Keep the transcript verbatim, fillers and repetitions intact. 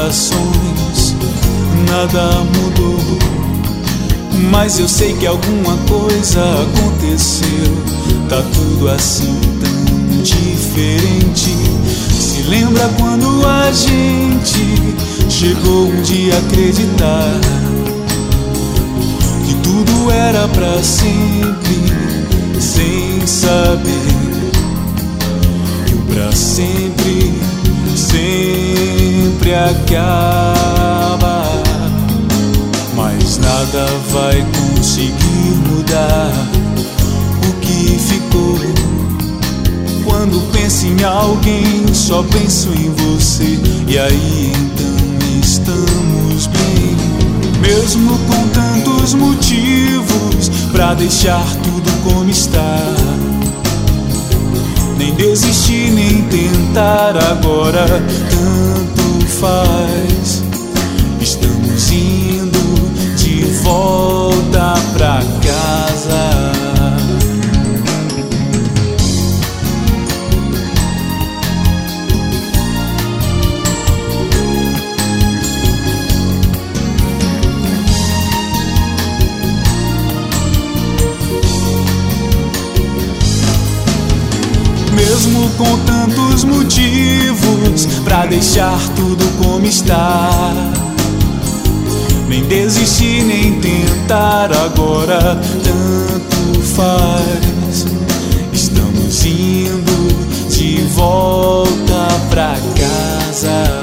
corações, nada mudou. Mas eu sei que alguma coisa aconteceu. Tá tudo assim tão diferente. Se lembra quando a gente chegou um dia a acreditar que tudo era pra sempre, sem saber que o pra sempre sempre acaba. Mas nada vai conseguir mudar o que ficou. Quando penso em alguém, só penso em você. E aí então estamos bem, mesmo com tantos motivos pra deixar tudo como está. Nem desistir, nem tentar agora, tanto faz. Estamos indo de volta pra casa. Mesmo com tantos motivos pra deixar tudo como está. Nem desistir, nem tentar agora, tanto faz. Estamos indo de volta pra casa.